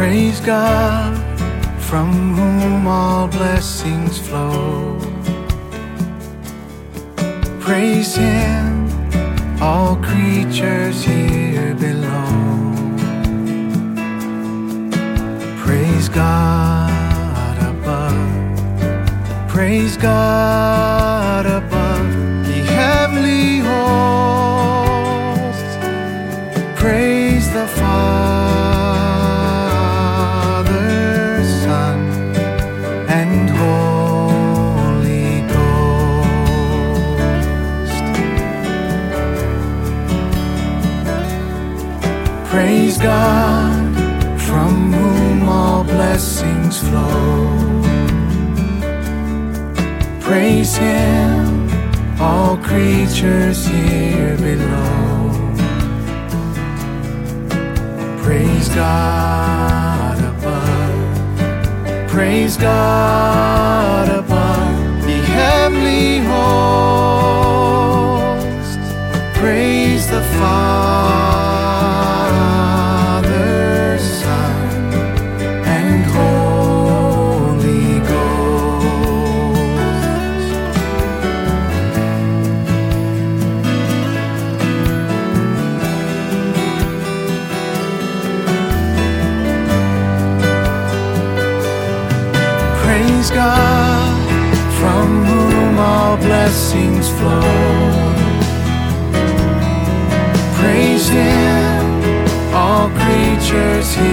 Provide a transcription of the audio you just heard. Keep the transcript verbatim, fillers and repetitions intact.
Praise God, from whom all blessings flow. Praise Him, all creatures here below. Praise God above, praise God above, ye heavenly hosts. Praise the Father, Son, and Holy Ghost. Praise God, from whom all blessings flow. Praise Him, all creatures here below. Praise God above, praise God above, ye heavenly hosts. Praise the Father, Son, and Holy Ghost. Praise God, from whom all blessings flow. Praise Him, all creatures here